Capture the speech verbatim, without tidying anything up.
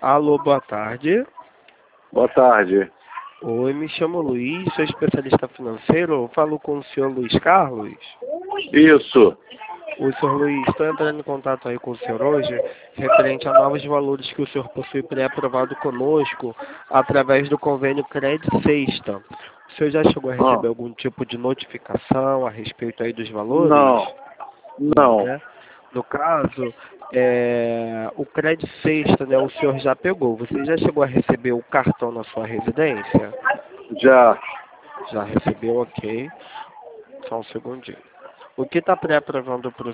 Alô, boa tarde. Boa tarde. Oi, me chamo Luiz, sou especialista financeiro. Eu falo com o senhor Luiz Carlos. Isso. O senhor Luiz, estou entrando em contato aí com o senhor hoje, referente a novos valores que o senhor possui pré-aprovado conosco, através do convênio Crédito Sexta. O senhor já chegou a receber Ah. algum tipo de notificação a respeito aí dos valores? Não. Não. Né? No caso, é, o Crédito Sexta, né, o senhor já pegou. Você já chegou a receber o cartão na sua residência? Já. Já recebeu, ok. Só um segundinho. O que está pré-aprovando para o